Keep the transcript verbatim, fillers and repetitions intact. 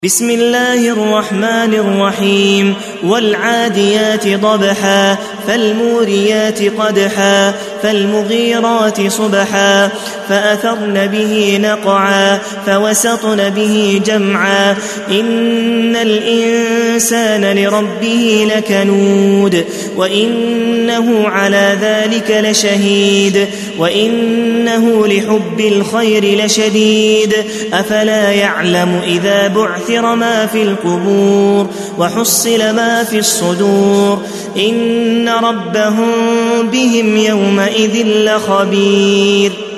بسم الله الرحمن الرحيم والعاديات ضبحا فالموريات قدحا فالمغيرات صبحا فأثرن به نقعا فوسطن به جمعا إن الإنسان لربه لكنود وإنه على ذلك لشهيد وإنه لحب الخير لشديد أفلا يعلم إذا بعثر ما في القبور وحصل ما في الصدور إن ربهم بهم يومئذ لخبير.